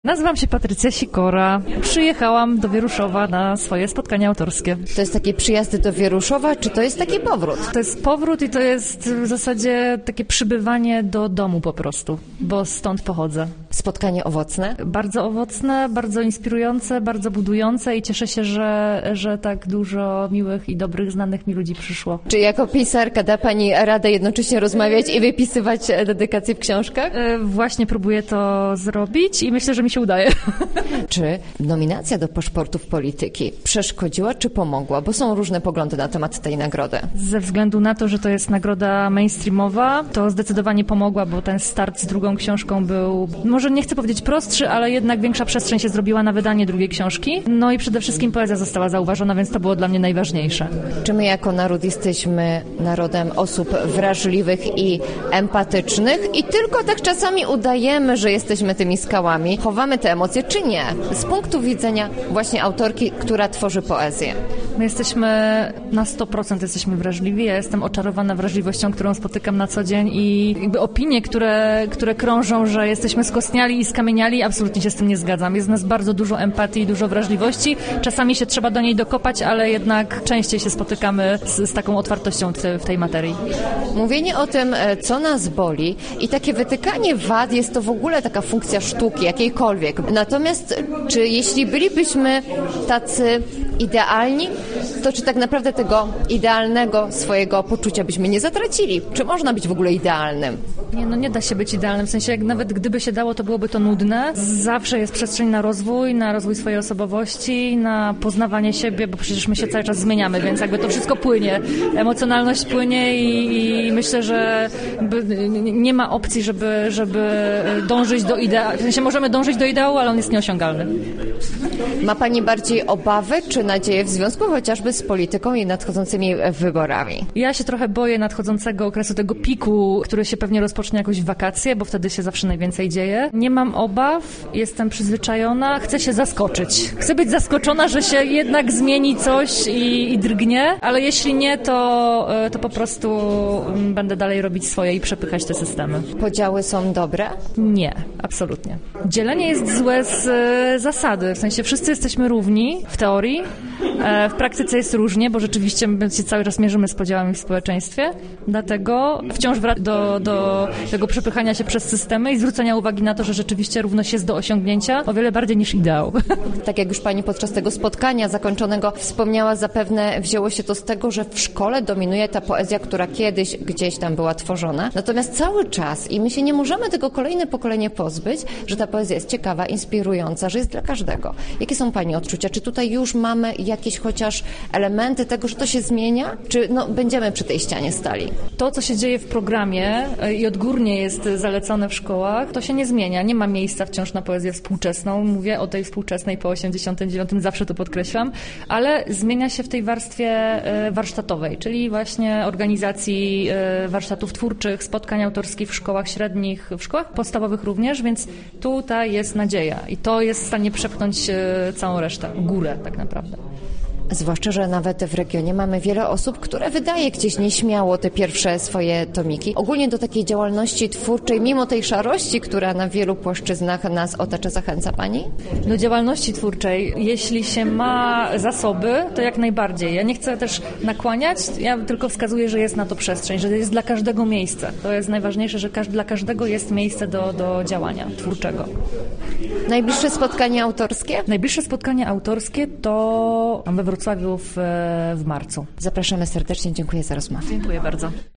Nazywam się Patrycja Sikora. Przyjechałam do Wieruszowa na swoje spotkania autorskie. To jest taki przyjazd do Wieruszowa, czy to jest taki powrót? To jest powrót i to jest w zasadzie takie przybywanie do domu po prostu, bo stąd pochodzę. Spotkanie owocne? Bardzo owocne, bardzo inspirujące, bardzo budujące i cieszę się, że tak dużo miłych i dobrych, znanych mi ludzi przyszło. Czy jako pisarka da Pani radę jednocześnie rozmawiać i wypisywać dedykacje w książkach? Właśnie próbuję to zrobić i myślę, że mi się udaje. Czy nominacja do paszportów polityki przeszkodziła czy pomogła? Bo są różne poglądy na temat tej nagrody. Ze względu na to, że to jest nagroda mainstreamowa, to zdecydowanie pomogła, bo ten start z drugą książką był, może nie chcę powiedzieć prostszy, ale jednak większa przestrzeń się zrobiła na wydanie drugiej książki. No i przede wszystkim poezja została zauważona, więc to było dla mnie najważniejsze. Czy my jako naród jesteśmy narodem osób wrażliwych i empatycznych i tylko tak czasami udajemy, że jesteśmy tymi skałami? Chowamy te emocje, czy nie? Z punktu widzenia właśnie autorki, która tworzy poezję. My jesteśmy na 100% jesteśmy wrażliwi. Ja jestem oczarowana wrażliwością, którą spotykam na co dzień i jakby opinie, które krążą, że jesteśmy skostniali i skamieniali, absolutnie się z tym nie zgadzam. Jest w nas bardzo dużo empatii i dużo wrażliwości. Czasami się trzeba do niej dokopać, ale jednak częściej się spotykamy z taką otwartością w tej materii. Mówienie o tym, co nas boli i takie wytykanie wad jest to w ogóle taka funkcja sztuki, jakiejkolwiek. Natomiast czy jeśli bylibyśmy tacy idealni, to czy tak naprawdę tego idealnego swojego poczucia byśmy nie zatracili? Czy można być w ogóle idealnym? Nie da się być idealnym. W sensie, jak nawet gdyby się dało, to byłoby to nudne. Zawsze jest przestrzeń na rozwój swojej osobowości, na poznawanie siebie, bo przecież my się cały czas zmieniamy, więc jakby to wszystko płynie. Emocjonalność płynie i myślę, że nie ma opcji, żeby dążyć do ideału. W sensie możemy dążyć do ideału, ale on jest nieosiągalny. Ma Pani bardziej obawy czy nadzieję w związku chociażby z polityką i nadchodzącymi wyborami? Ja się trochę boję nadchodzącego okresu, tego piku, który się pewnie rozpocznie jakoś w wakacje, bo wtedy się zawsze najwięcej dzieje. Nie mam obaw, jestem przyzwyczajona, chcę się zaskoczyć. Chcę być zaskoczona, że się jednak zmieni coś i drgnie, ale jeśli nie, to po prostu będę dalej robić swoje i przepychać te systemy. Podziały są dobre? Nie, absolutnie. Dzielenie jest złe z zasady, w sensie wszyscy jesteśmy równi w teorii, w praktyce jest różnie, bo rzeczywiście my się cały czas mierzymy z podziałami w społeczeństwie, dlatego wciąż wracam do tego przepychania się przez systemy i zwrócenia uwagi na to, że rzeczywiście równość jest do osiągnięcia o wiele bardziej niż ideał. Tak jak już Pani podczas tego spotkania zakończonego wspomniała, zapewne wzięło się to z tego, że w szkole dominuje ta poezja, która kiedyś gdzieś tam była tworzona. Natomiast cały czas, i my się nie możemy tego kolejne pokolenie pozbyć, że ta poezja jest ciekawa, inspirująca, że jest dla każdego. Jakie są Pani odczucia? Czy tutaj już mamy jakieś chociaż elementy tego, że to się zmienia? Czy będziemy przy tej ścianie stali? To, co się dzieje w programie i odgórnie jest zalecone w szkołach, to się nie zmienia. Nie ma miejsca wciąż na poezję współczesną. Mówię o tej współczesnej po 89, zawsze to podkreślam, ale zmienia się w tej warstwie warsztatowej, czyli właśnie organizacji warsztatów twórczych, spotkań autorskich w szkołach średnich, w szkołach podstawowych również, więc tutaj jest nadzieja i to jest w stanie przepchnąć całą resztę, górę tak naprawdę. Zwłaszcza, że nawet w regionie mamy wiele osób, które wydaje gdzieś nieśmiało te pierwsze swoje tomiki. Ogólnie do takiej działalności twórczej, mimo tej szarości, która na wielu płaszczyznach nas otacza, zachęca Pani? Do działalności twórczej, jeśli się ma zasoby, to jak najbardziej. Ja nie chcę też nakłaniać, ja tylko wskazuję, że jest na to przestrzeń, że jest dla każdego miejsce. To jest najważniejsze, że dla każdego jest miejsce do działania twórczego. Najbliższe spotkanie autorskie? Najbliższe spotkanie autorskie to we Wrocławiu w marcu. Zapraszamy serdecznie, dziękuję za rozmowę. Dziękuję bardzo.